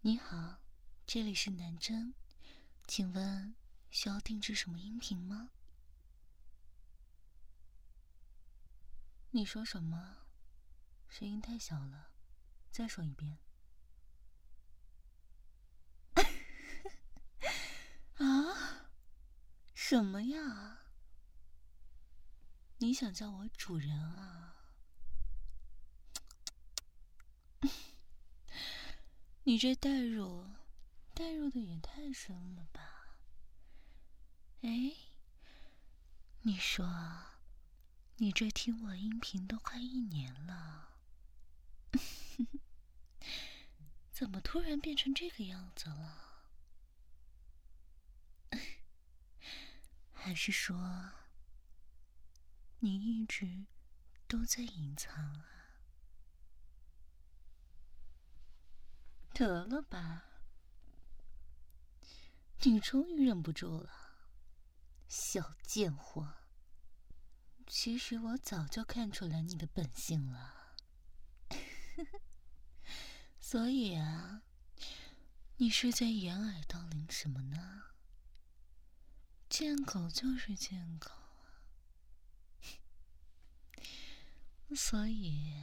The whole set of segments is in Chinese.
你好，这里是南针，请问需要定制什么音频吗？你说什么？声音太小了，再说一遍。啊？什么呀？你想叫我主人啊？你这代入的也太深了吧？哎，你说，你这听我音频都快1年了，怎么突然变成这个样子了？还是说，你一直都在隐藏啊？得了吧，你终于忍不住了，小贱货！其实我早就看出来你的本性了。所以啊，你是在掩耳盗铃什么呢？贱狗就是贱狗啊！所以，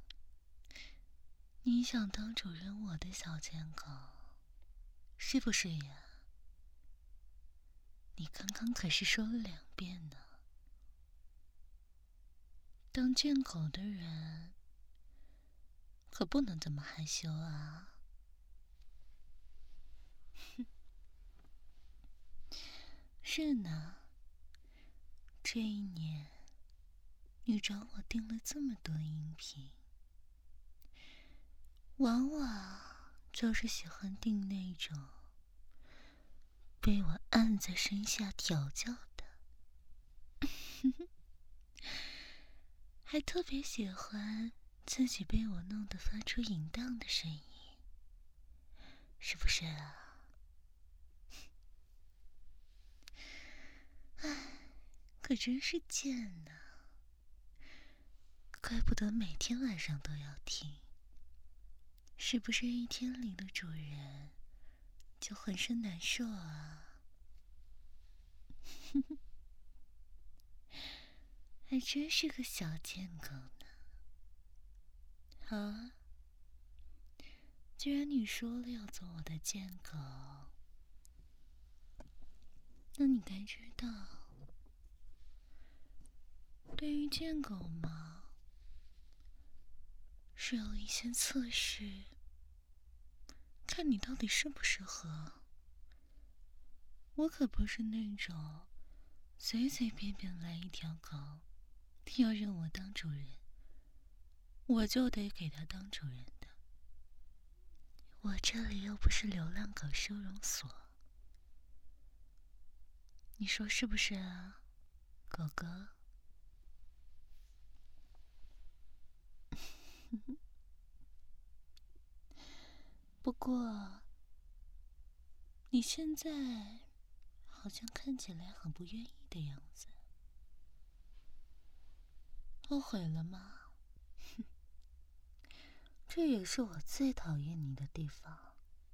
你想当主人我的小贱狗，是不是呀？你刚刚可是说了2遍呢。当贱狗的人，可不能这么害羞啊！是呢，这1年，你找我订了这么多音频，往往就是喜欢订那种被我按在身下调教的，还特别喜欢自己被我弄得发出淫荡的声音，是不是啊？唉，可真是贱呐！怪不得每天晚上都要听，是不是一天里的主人就浑身难受啊？还真是个小贱狗呢。好啊，既然你说了要做我的贱狗，那你该知道，对于贱狗嘛，是有一些测试，看你到底适不适合。我可不是那种随随便便来一条狗，要认我当主人，我就得给它当主人的。我这里又不是流浪狗收容所，你说是不是啊，狗狗？不过，你现在好像看起来很不愿意的样子，后悔了吗？这也是我最讨厌你的地方。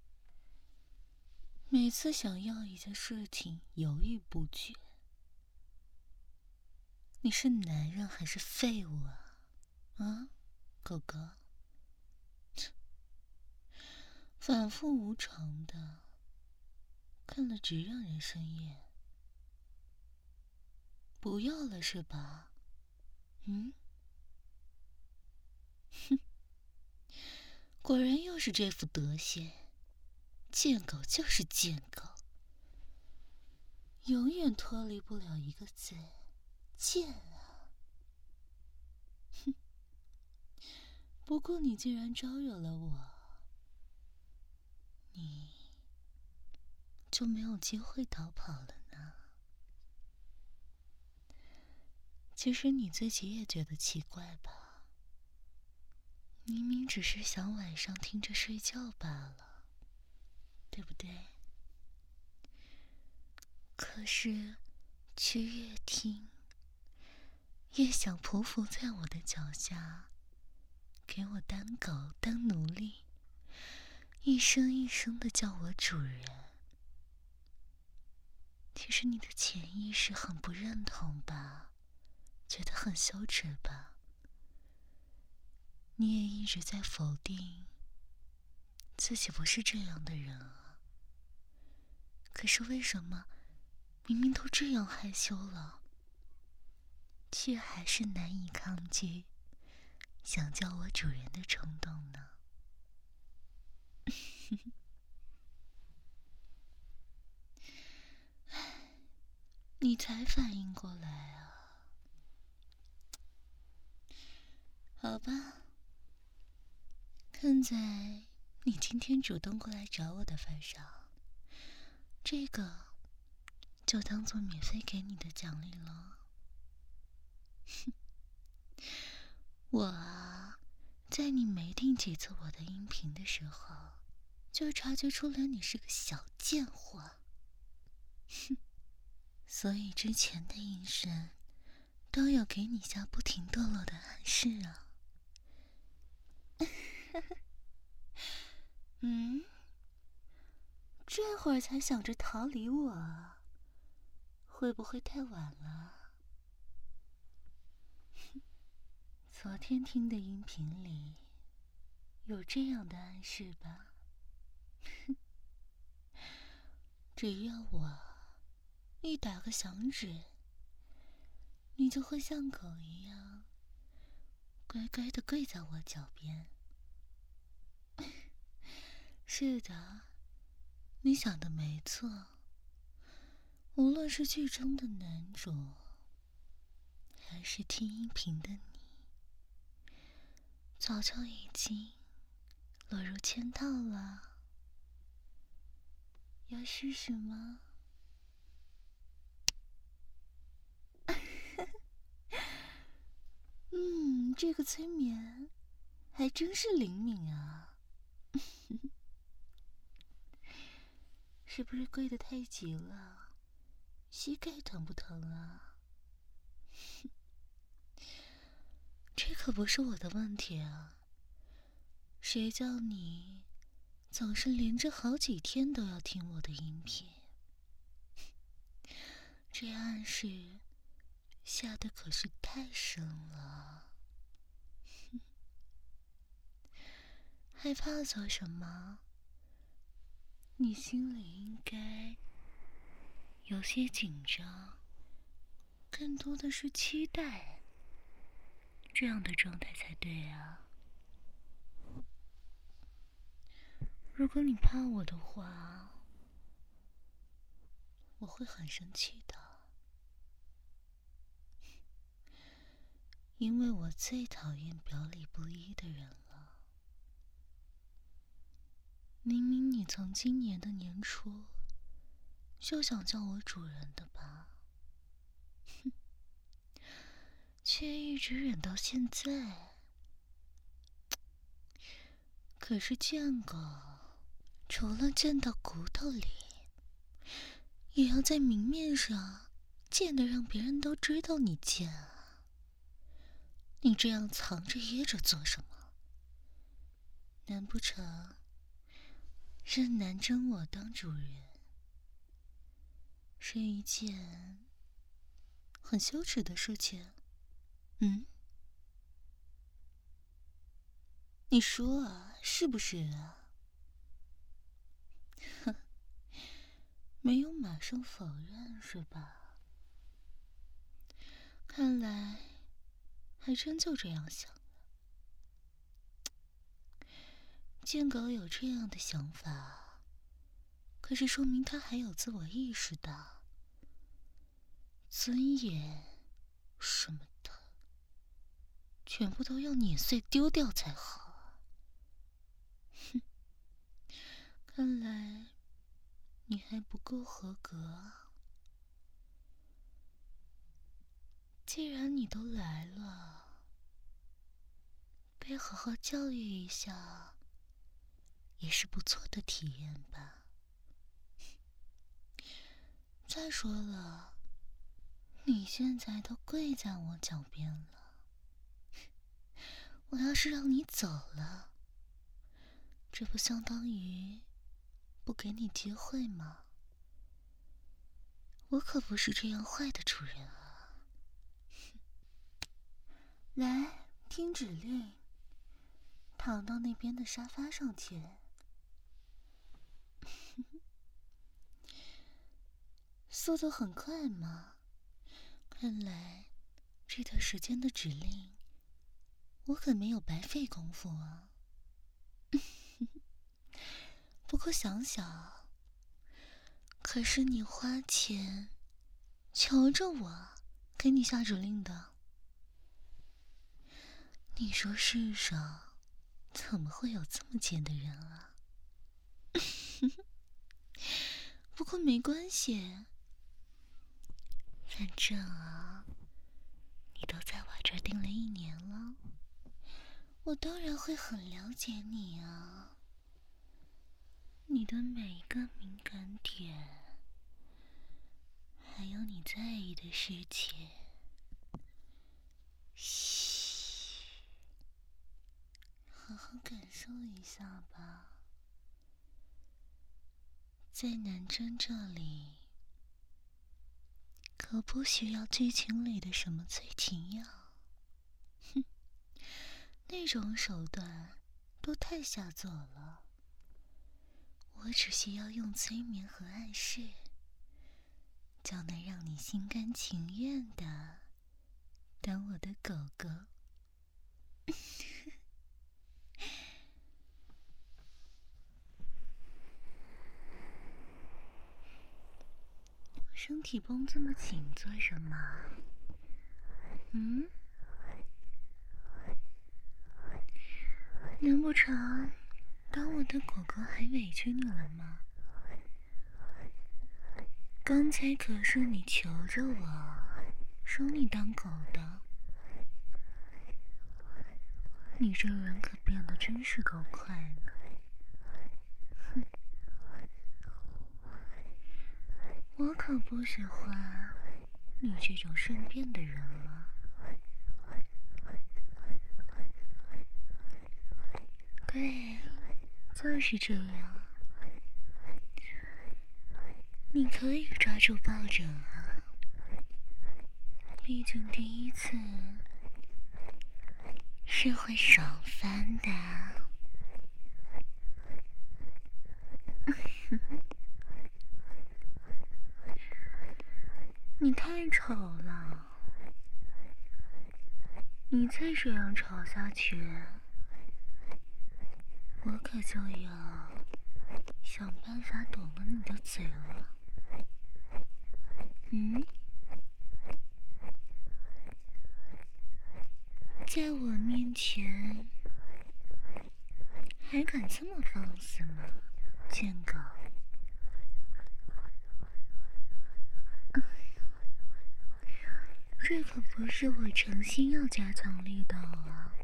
每次想要一件事情犹豫不决，你是男人还是废物啊？啊，狗狗，反复无常的，看了直让人生厌。不要了是吧？嗯，哼，果然又是这副德行，贱狗就是贱狗，永远脱离不了一个字，贱啊！哼，不过你既然招惹了我，你就没有机会逃跑了呢。其实你自己也觉得奇怪吧？明明只是想晚上听着睡觉罢了，对不对？可是，却越听越想匍匐在我的脚下，给我当狗当奴隶， 一声一声的叫我主人。其实你的潜意识很不认同吧，觉得很羞耻吧，你也一直在否定自己不是这样的人啊。可是为什么明明都这样害羞了，却还是难以抗拒想叫我主人的冲动呢？你才反应过来啊？好吧，看在你今天主动过来找我的份上，这个就当做免费给你的奖励了。我啊，在你没听几次我的音频的时候，就察觉出来你是个小贱货。所以之前的音声都有给你下不停堕落的暗示啊。这会儿才想着逃离我，会不会太晚了？昨天听的音频里有这样的暗示吧？只要我一打个响指，你就会像狗一样乖乖地跪在我脚边。是的，你想的没错，无论是剧中的男主，还是听音频的你，早就已经落入圈套了。要试试吗？这个催眠还真是灵敏啊。是不是跪得太急了？膝盖疼不疼啊？这可不是我的问题啊。谁叫你总是连着好几天都要听我的音频？这暗示下的可是太深了。害怕做什么？你心里应该有些紧张，更多的是期待，这样的状态才对啊。如果你怕我的话，我会很生气的，因为我最讨厌表里不一的人了。明明你从今年的年初就想叫我主人的吧，却一直忍到现在。可是贱狗，除了贱到骨头里，也要在明面上贱得让别人都知道你贱啊！你这样藏着掖着做什么？难不成认男真我当主人是一件很羞耻的事情？你说啊，是不是啊？哼，没有马上否认是吧？看来还真就这样想了。贱狗有这样的想法，可是说明他还有自我意识的，尊严什么的，全部都要碾碎丢掉才好。哼，看来你还不够合格。既然你都来了，被好好教育一下也是不错的体验吧。再说了，你现在都跪在我脚边了，我要是让你走了， 这不相当于不给你机会吗？我可不是这样坏的主人啊！来，听指令，躺到那边的沙发上去。速度很快嘛，看来这段时间的指令，我可没有白费功夫啊。不过想想，可是你花钱求着我给你下指令的，你说世上怎么会有这么贱的人啊？不过没关系，反正啊，你都在我这儿定了1年了，我当然会很了解你啊，你的每一个敏感点，还有你在意的事情。嘘，好好感受一下吧。在南针这里，可不需要剧情里的什么催情药，哼，那种手段都太下作了。我只需要用催眠和暗示，就能让你心甘情愿的当我的狗狗。身体绷这么紧做什么？难不成当我的狗狗还委屈你了吗？刚才可是你求着我收你当狗的，你这人可变得真是够快呢。哼，我可不喜欢你这种善变的人啊。对，就是这样。你可以抓住抱枕啊，毕竟第一次是会爽翻的。你太丑了，你再这样吵下去，我可就要想办法堵了你的嘴了。在我面前还敢这么放肆吗，贱狗？这可不是我诚心要加强力道啊，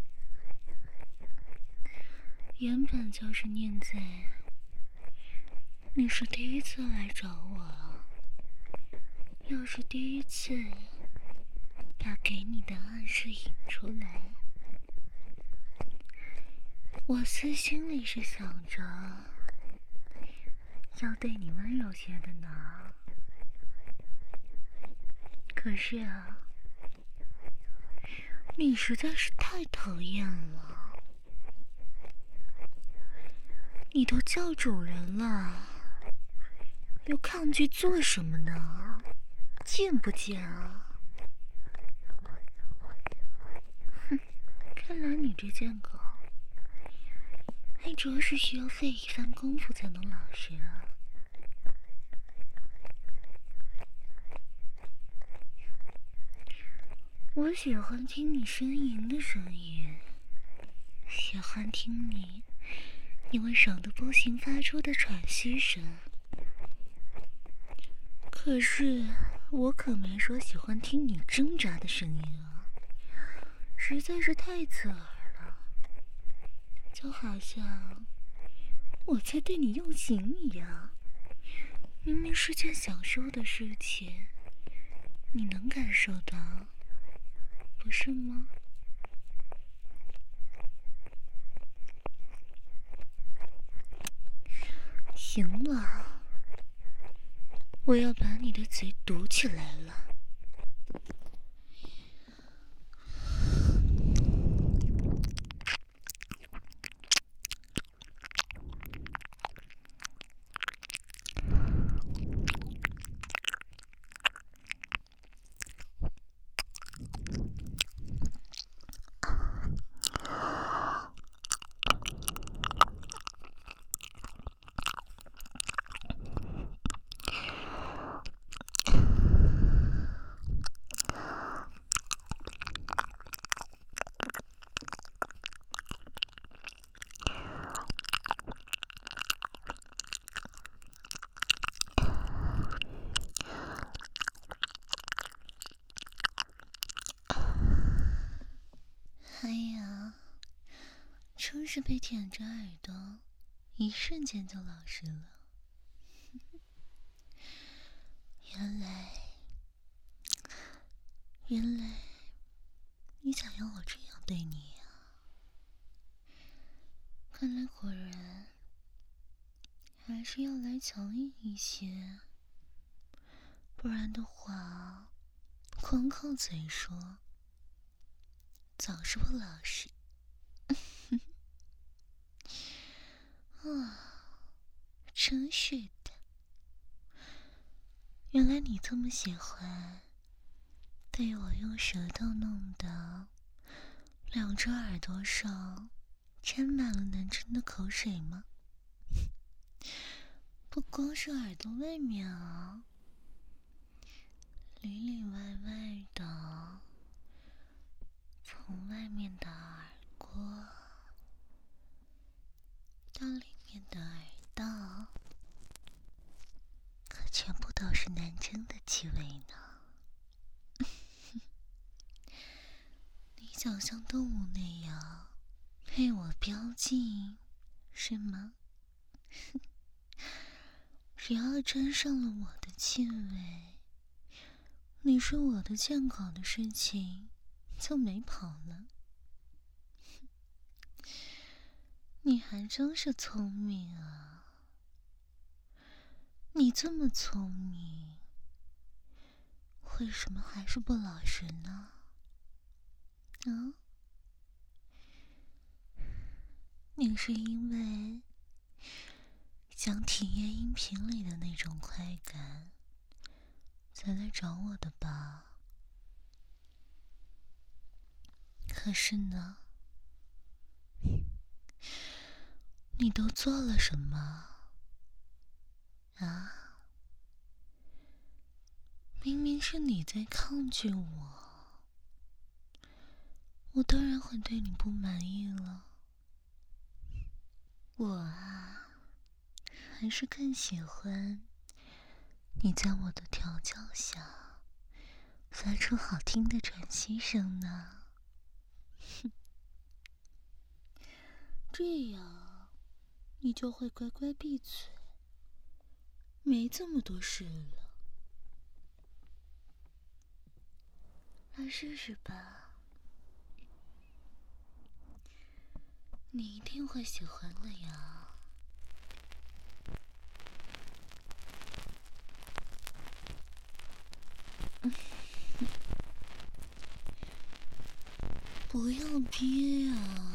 原本就是念在你是第一次来找我，又是第一次把给你的暗示引出来，我私心里是想着要对你温柔些的呢。可是啊，你实在是太讨厌了，你都叫主人了，又抗拒做什么呢？贱不贱啊？哼，看来你这贱狗还着实需要费一番功夫才能老实啊。我喜欢听你呻吟的声音，喜欢听你因为爽得不行发出的喘息声。可是我可没说喜欢听你挣扎的声音啊，实在是太刺耳了，就好像我在对你用刑一样。明明是件享受的事情，你能感受到，不是吗？ 行了，我要把你的嘴堵起来了。哎呀，真是被舔着耳朵，一瞬间就老实了。原来你想要我这样对你呀？看来果然还是要来强硬一些，不然的话，光靠嘴说，早是不老实。啊，真是的，原来你这么喜欢被我用舌头弄的两只耳朵上沾满了男生的口水吗？不光是耳朵外面啊，里里外外的，从外面的耳郭到里面的耳道，可全部都是男生的气味呢。你想像动物那样被我标记，是吗？只要沾上了我的气味，你说我的贱狗的事情就没跑了。你还真是聪明啊！你这么聪明，为什么还是不老实呢？啊？你是因为想体验音频里的那种快感，才来找我的吧？可是呢，你都做了什么？啊？明明是你在抗拒我，我当然会对你不满意了。我啊，还是更喜欢你在我的调教下发出好听的喘息声呢。这样你就会乖乖闭嘴，没这么多事了。来试试吧，你一定会喜欢的呀。不要憋啊，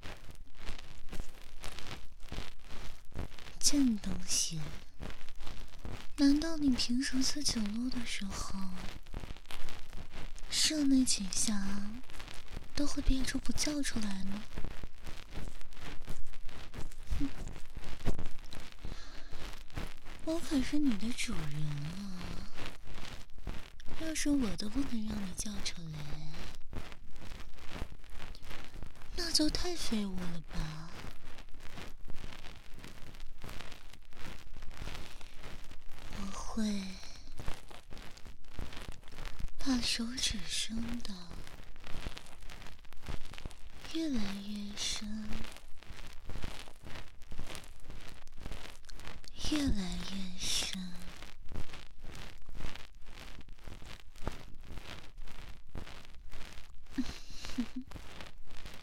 贱东西！难道你平时自己撸的时候，射那几下都会憋住不叫出来吗？我可是你的主人啊！要是我都不能让你叫出来，那就太废物了吧！我会把手指伸的越来越深，越来越深。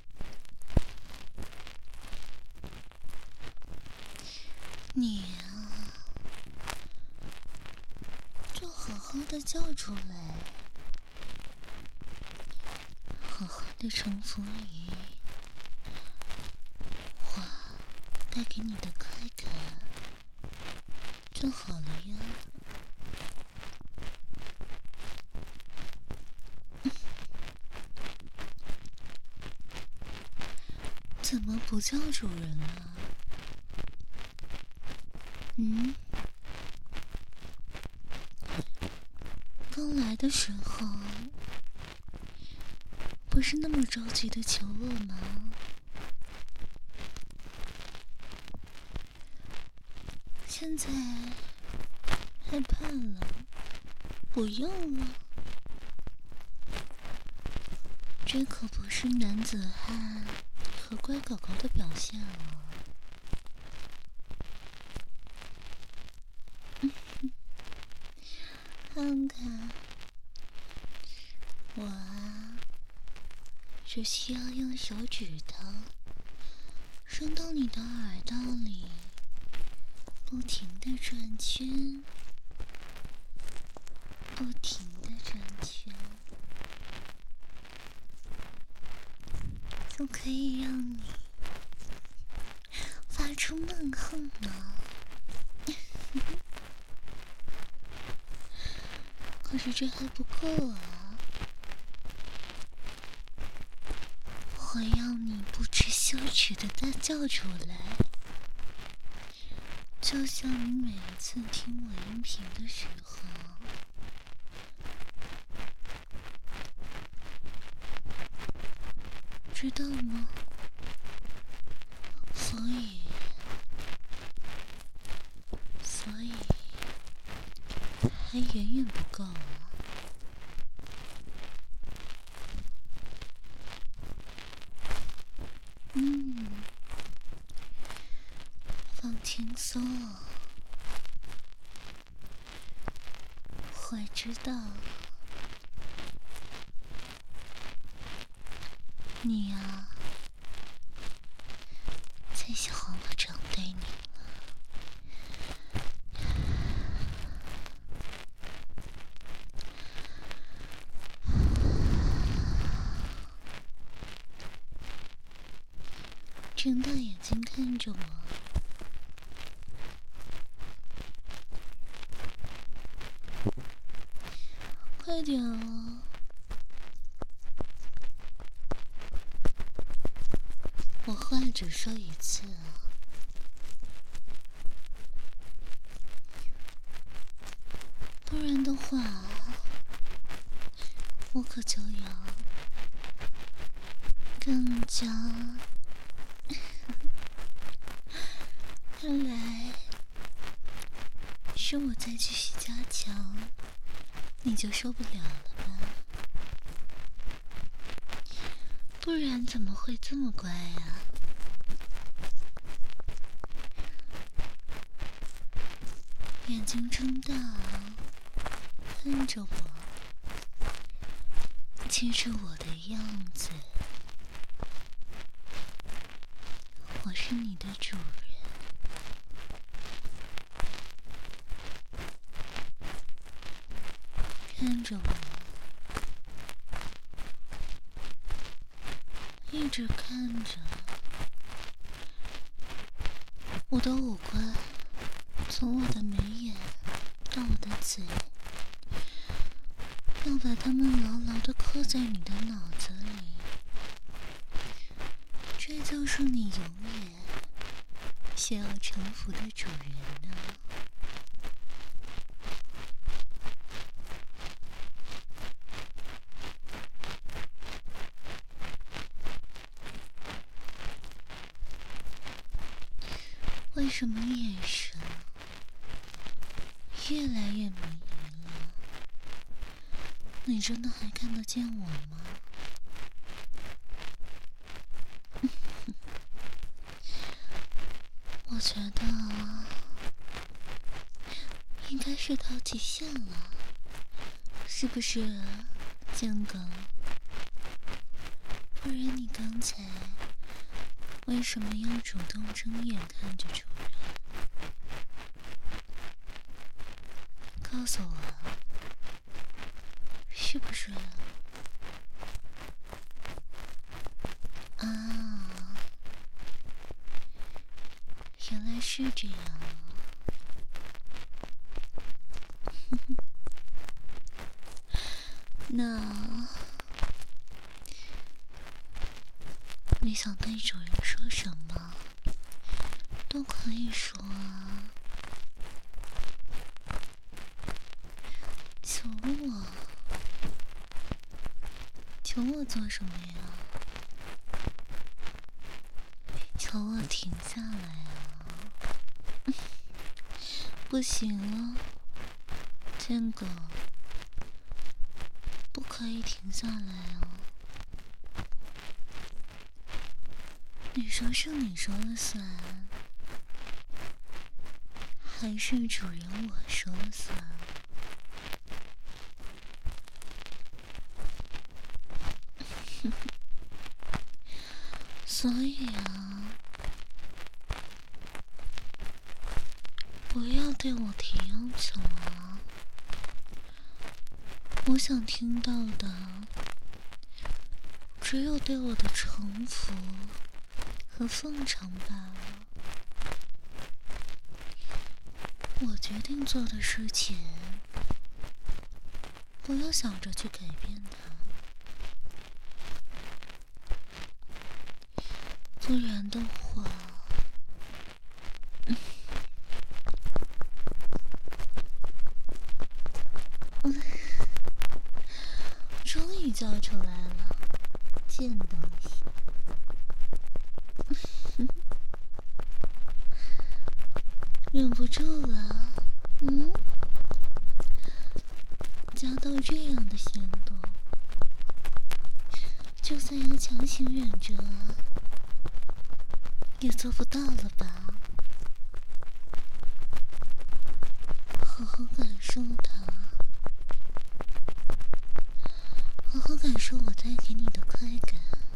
你啊， 的叫出来，好好的臣服于我带给你的快感就好了呀。怎么不叫主人了？刚来的时候不是那么着急的求我吗？现在害怕了，不用了。这可不是男子汉和乖狗狗的表现哦。看看我啊，只需要用手指头伸到你的耳道里，不停地转圈，不停地转圈，就可以让你发出闷哼了。可是这还不够啊！我要你不知羞耻的大叫出来，就像你每一次听我音频的时候，知道吗？所以还远远不够啊！放轻松，我知道你啊，最喜欢我这样对你了。睁大眼睛看着我，快点哦！我话只说一次啊，不然的话，我可就要更加……看来是我再继续加强，你就受不了了吧？不然怎么会这么乖啊？眼睛睁大，看着我，记住我的样子。我是你的主人，看着我，一直看着。我的五官，从我的眉眼到我的嘴，要把它们牢牢地刻在你的脑子里。这就是你永远需要臣服的主人呢。为什么眼神越来越迷离了？你真的还看得见我吗？我觉得应该是到极限了，是不是，建哥？不然你刚才为什么要主动睁眼看着主人？告诉我， 是不是？啊，原来是这样啊。那你想对主人说什么，都可以说啊。求我，求我做什么呀？求我停下来啊！不行了，贱狗，不可以停下来啊！你说是你说了算，还是主人我说了算？所以啊，不要对我提要求啊！我想听到的只有对我的臣服和奉承罢了。我决定做的事情，不要想着去改变它，不然的话，终于叫出来了，贱东西！忍不住了，夹到这样的限度，就算要强行忍着，也做不到了吧？好好感受它，好好感受我带给你的快感，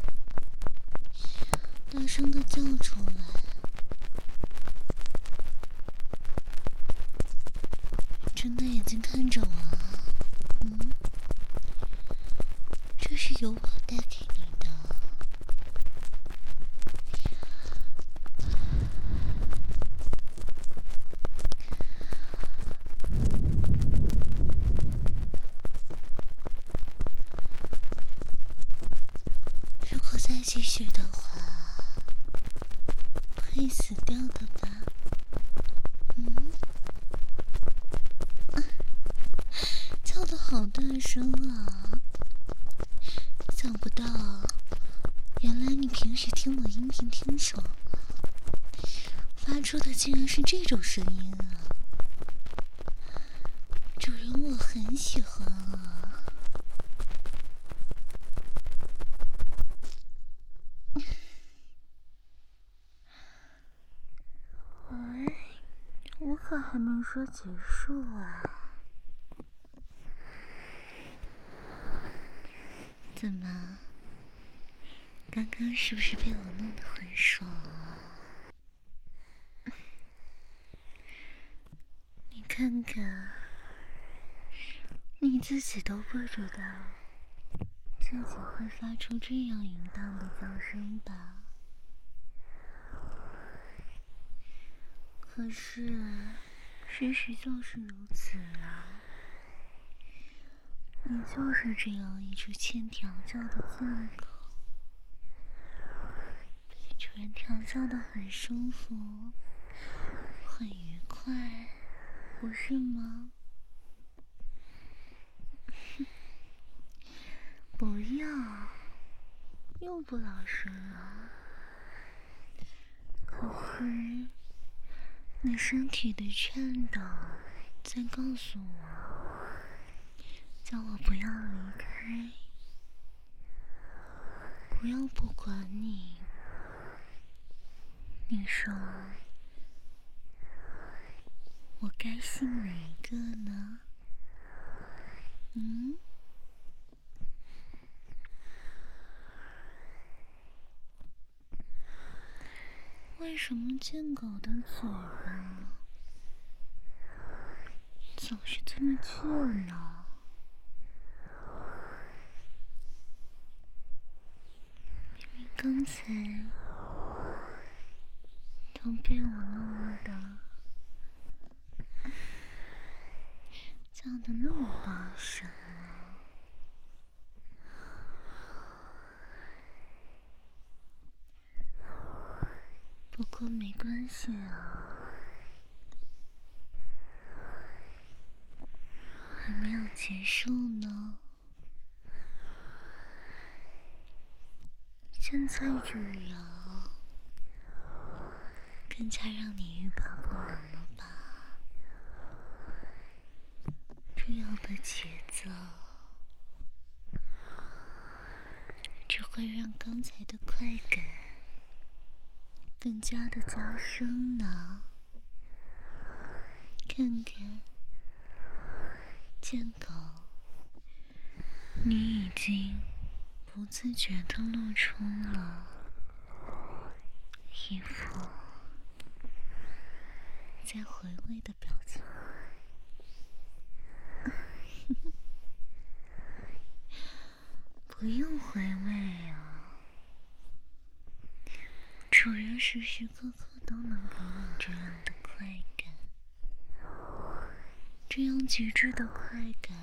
大声的叫出来。睁大眼睛看着我啊！这是由我带给你的。如果再继续的话，会死掉的吧？叫得好大声啊！想不到，原来你平时听我音频听爽了，发出的竟然是这种声音啊！主人，我很喜欢啊！哎，我可还没说结束啊！怎么？刚刚是不是被我弄得很爽啊？你看看，你自己都不知道自己会发出这样淫荡的叫声吧？可是，事实就是如此啊！你就是这样一只欠调教的贱狗，被主人调教的很舒服，很愉快，不是吗？不要，又不老实了。可是，你身体的颤抖在告诉我，叫我不要离开，不要不管你。你说，我该信哪一个呢？为什么贱狗的嘴巴总是这么倔呢？ 才都被我弄了的叫得那么大声啊！不过没关系啊，还没有结束呢。现在这样更加让你欲罢不能了吧？这样的节奏只会让刚才的快感更加的加深呢。看看，贱狗，你已经不自觉地露出了一副在回味的表情。不用回味啊，主人时时刻刻都能给你这样的快感，这样极致的快感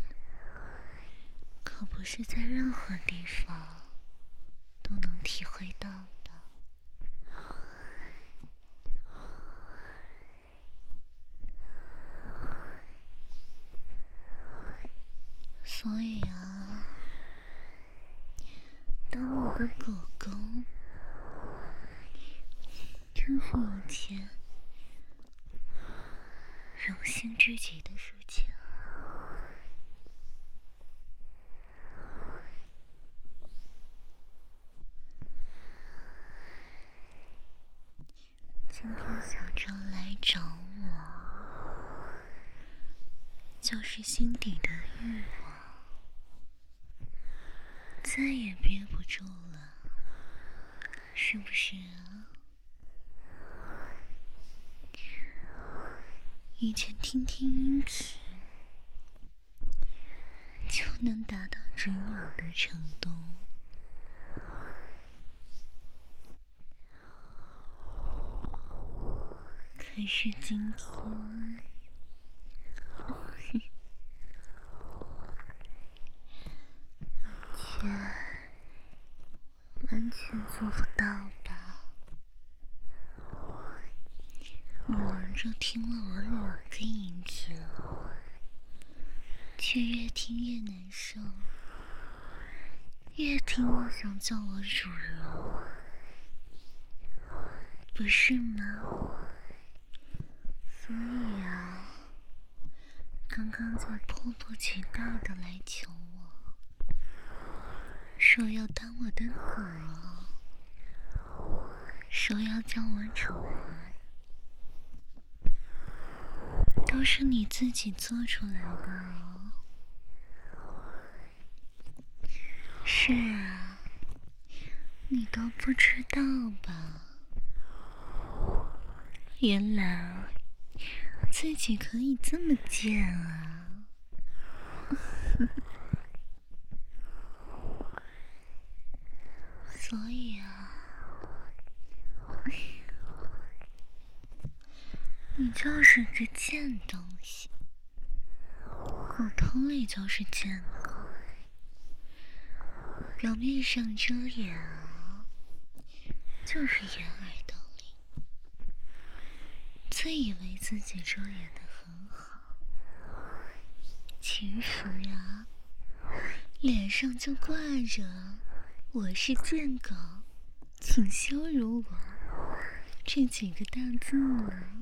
可不是在任何地方都能体会到的。所以啊，当我的狗狗正是一件荣幸至极的事情。今天小周来找我，就是心底的欲望再也憋不住了，是不是啊？以前听听音频就能达到这样的程度，可是今天完全做不到吧？你忙着听了我2个音频，却越听越难受，越听越想叫我主人，不是吗？所以啊，刚刚才迫不及待的来求我，说要当我的狗儿，说要叫我主人，都是你自己做出来的哦。是啊，你都不知道吧？原来自己可以这么贱啊！所以啊，你就是个贱东西，骨头里就是贱狗，表面上遮掩啊，就是掩耳盗铃，自以为自己遮掩得很好，其实啊，脸上就挂着"我是贱狗，请羞辱我"这几个大字呢。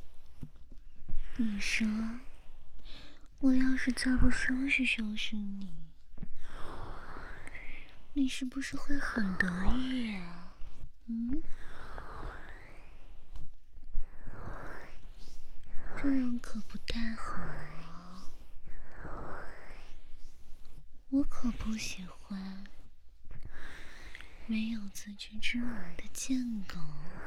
你说，我要是再不收拾收拾你，你是不是会很得意啊？这样可不太好啊，我可不喜欢没有自知之明的贱狗。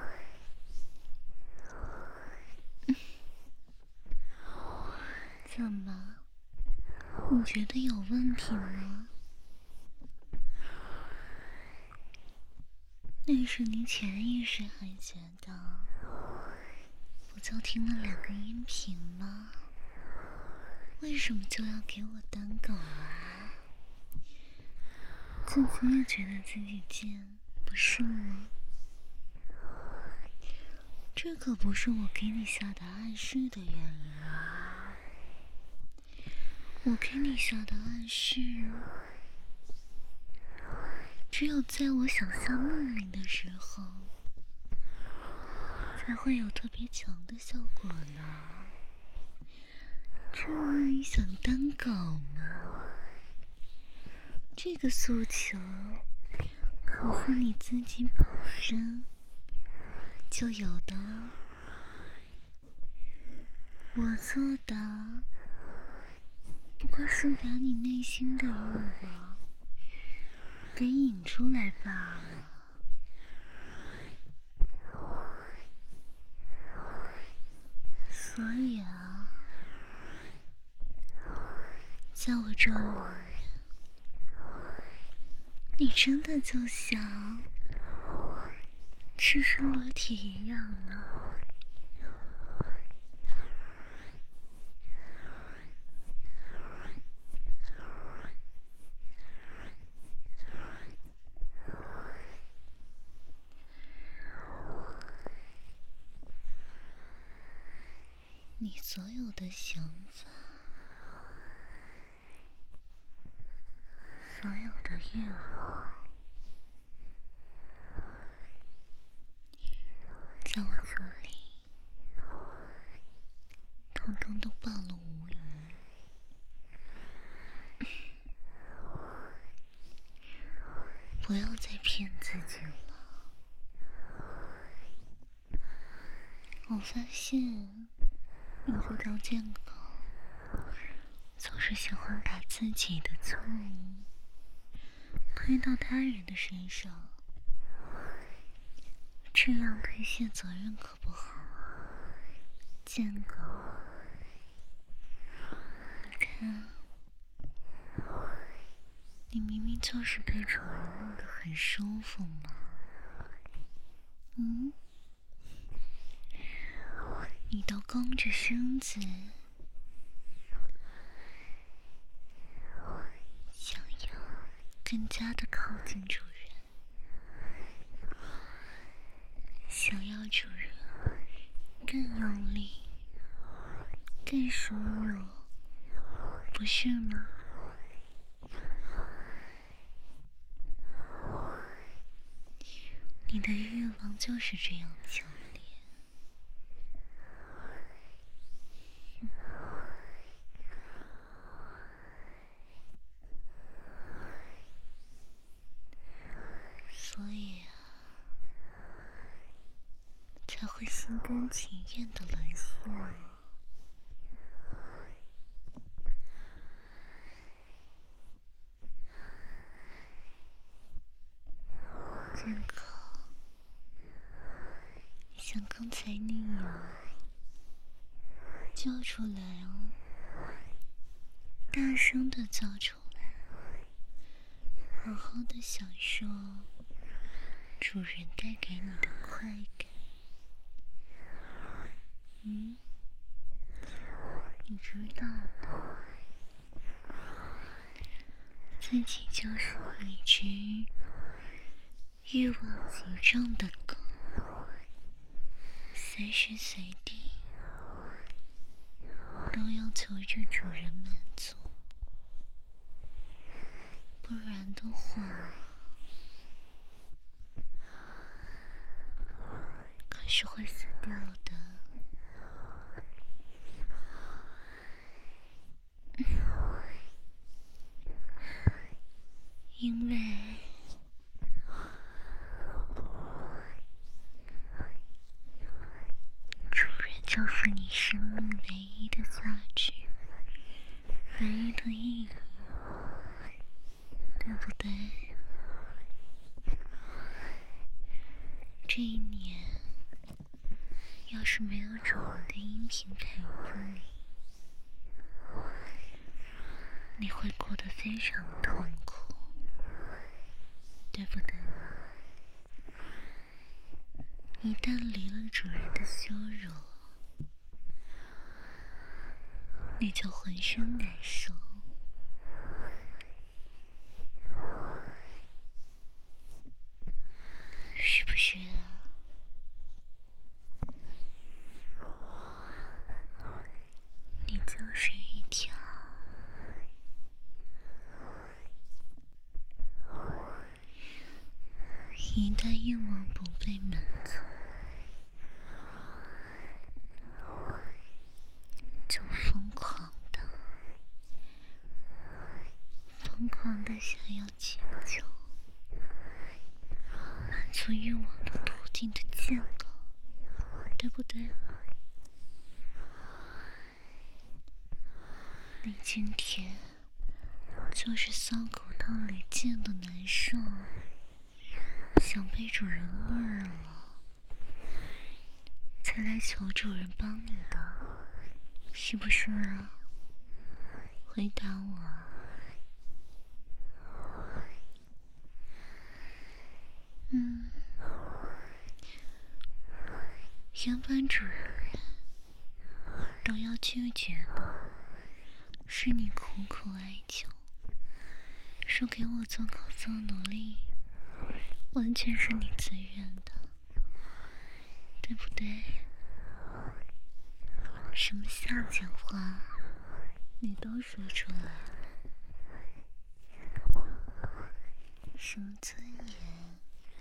怎么？你觉得有问题吗？ 那是你潜意识还觉得，不就听了2个音频吗？为什么就要给我当狗啊？自己也觉得自己贱，不是吗？这可不是我给你下的暗示的原因啊！我给你下的暗示，只有在我想下命令的时候，才会有特别强的效果呢。至于你想当狗吗？这个诉求，可是你自己本身就有的。我做的不过是把你内心的欲望给引出来罢了。所以啊，在我这里，你真的就像赤身裸体一样呢？你所有的想法，所有的欲望，在我这里，统统都暴露无遗。不要再骗自己了。我发现你这条贱狗总是喜欢把自己的错误推到他人的身上，这样推卸责任可不好。贱狗，你看，你明明就是被主人弄得很舒服嘛。你都弓着身子，想要更加的靠近主人，想要主人更用力，更输入，不是吗？你的欲望就是这样强烈。所以啊，才会心甘情愿的沦陷。贱狗，像刚才那样叫出来哦，大声的叫出来，好好的享受主人带给你的快感。你知道的，自己就是一只欲望极重的狗，随时随地都要求着主人满足，不然的话，可是会死掉的。因为主人就是你生命唯一的价值，唯一的意义，对不对？这一年，要是没有主人的音频陪着你，你会过得非常痛苦，对不对？ 一旦离了主人的羞辱，你就浑身难受，是不是啊？你就是一条一旦欲望不被满足，就疯狂的想要请求满足欲望的途径的借口，对不对？你今天就是骚骨头里贱的难受，想被主人虐了，才来求主人帮你的，是不是啊？回答我。原本主人都要拒绝的，是你苦苦哀求，说给我做工作努力，完全是你自愿的，对不对？什么下贱话你都说出来，什么尊严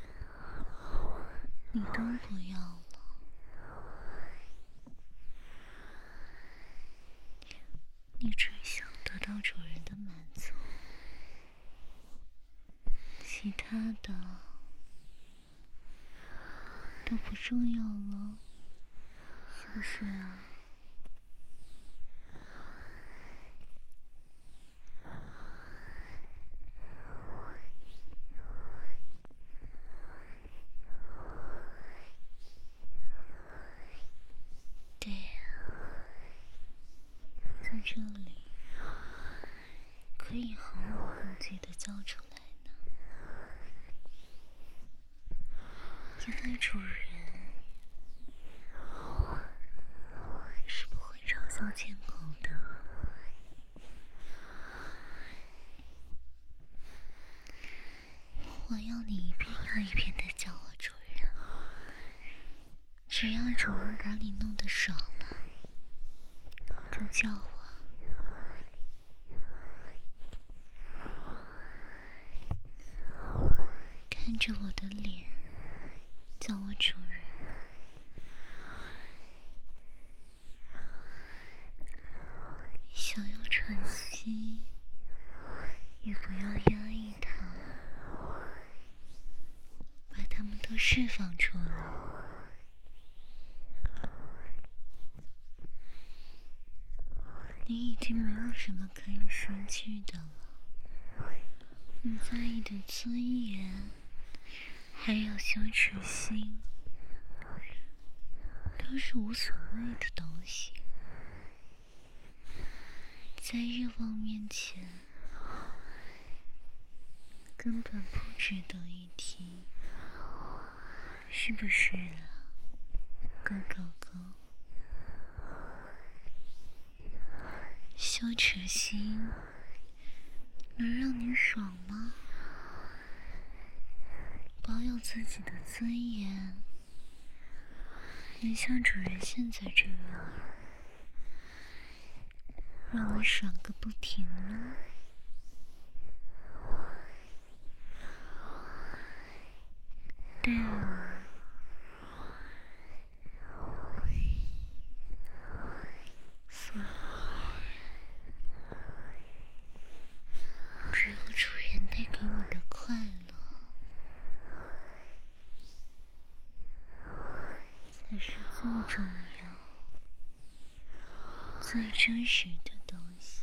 你都不要了。你只想得到主人的满足，其他的都不重要了，是不是啊？对呀，在这里可以毫无顾忌地叫出来呢，因为主人是不会嘲笑贱狗的。我要你一遍又一遍地叫我主人，只要主人把你弄得爽了，就叫我。看着我的脸，叫我主人。想要喘息，也不要压抑它，把它们都释放出来。你已经没有什么可以失去的了，你在意的尊严还有羞耻心都是无所谓的东西，在欲望面前根本不值得一提，是不是啊，狗狗狗？羞耻心能让你爽吗？保有自己的尊严，能像主人现在这样让你爽个不停吗？对啊，所以只有主人带给你的快乐才是最重要、最真实的东西。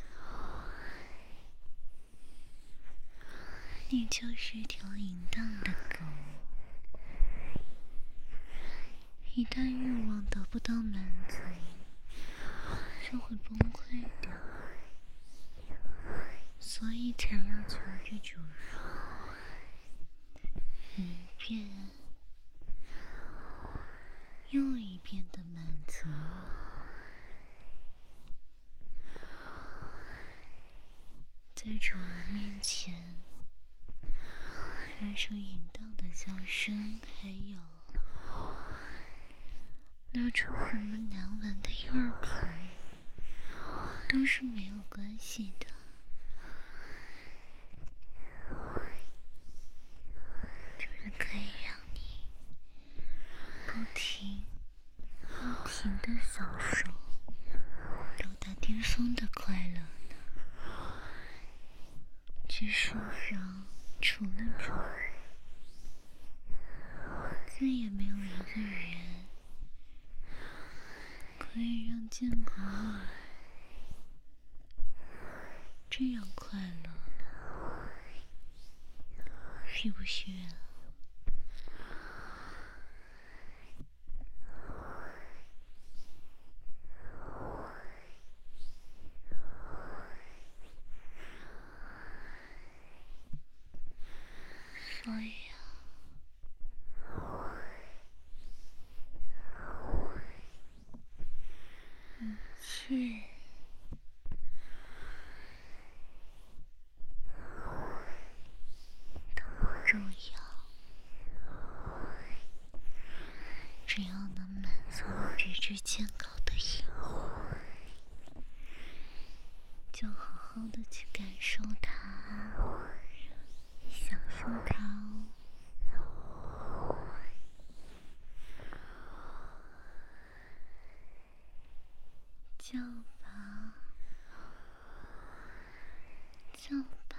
你就是条淫荡的狗，一旦欲望得不到满足，就会崩溃的，所以才要求着主人一遍又一遍的满足，在主人面前发出淫荡的叫声，还有拿出什么难闻的诱饵，都是没有关系的。主人可以让你不停的享受到达巅峰的快乐呢。这世上除了主人，再也没有一个人可以让建国尔这样快乐，是不是啊？所以啊，一切都不重要，只要能满足这只监狗的瘾，就好好的去感受它，享受它哦。叫吧，叫吧，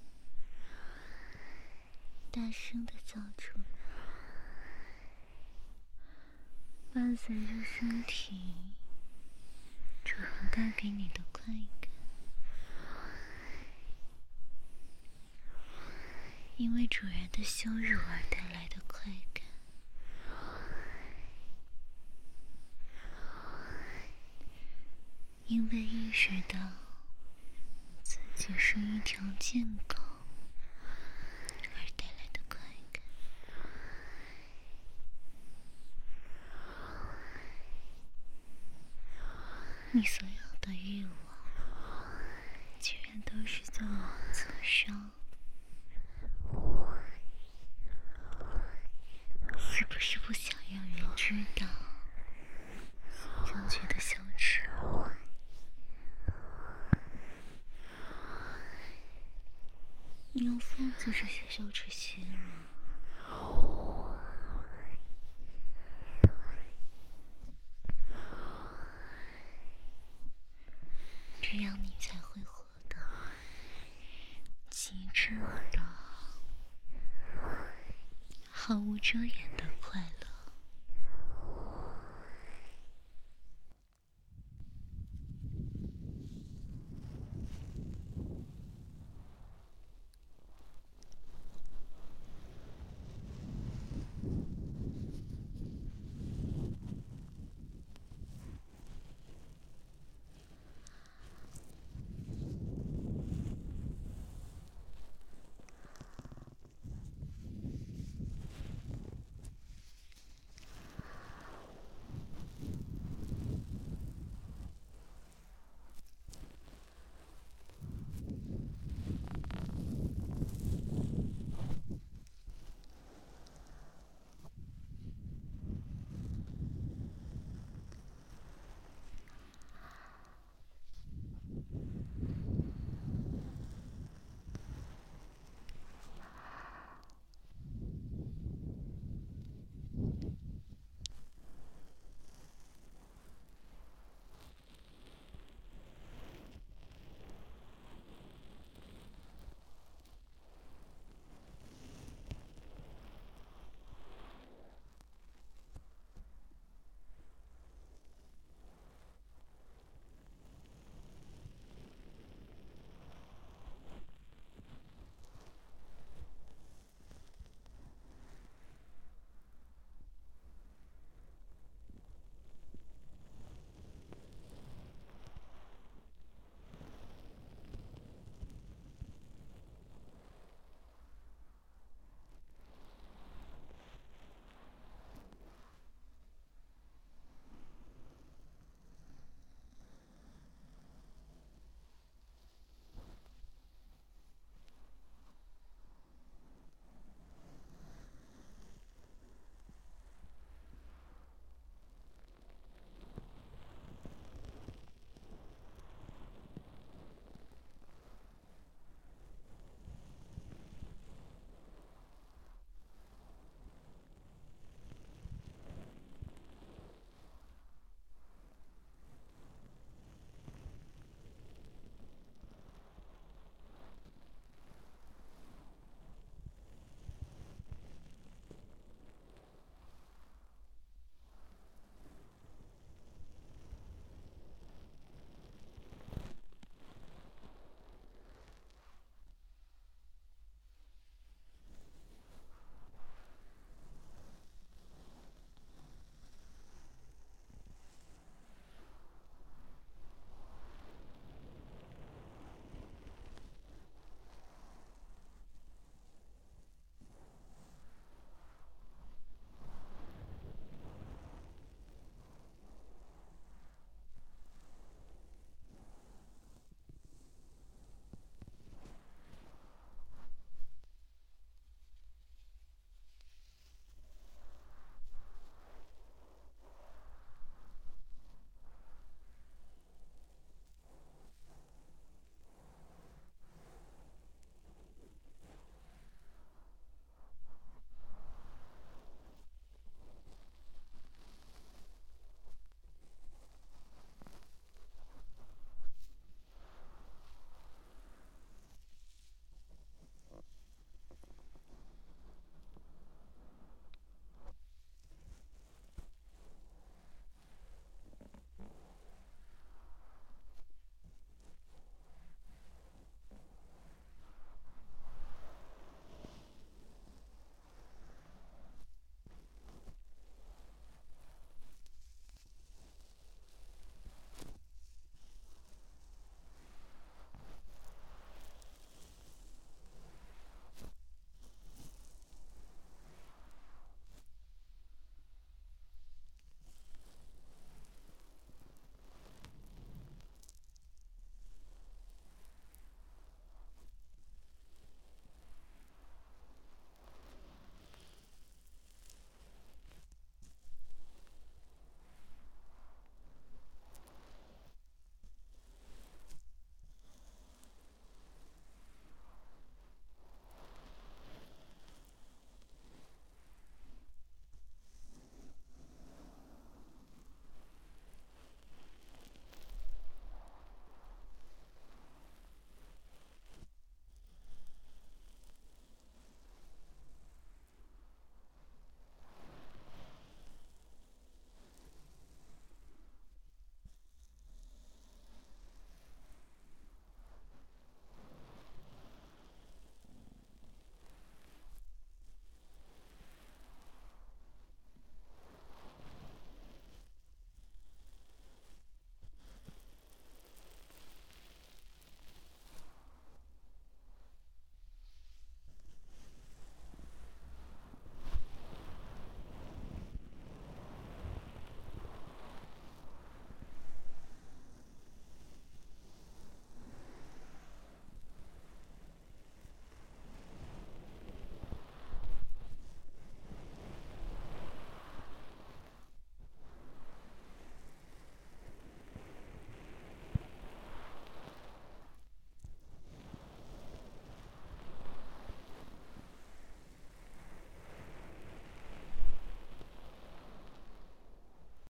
大声的叫出来，伴随着身体主人带给你的快感，因为主人的羞辱而带来的快感，因为意识到自己是一条贱狗而带来的快感。你所有的欲望居然都是在网子上，是不是不想让人知道，就觉得羞耻？你要放弃这些羞耻心吗？这样你才会获得极致的、毫无遮掩的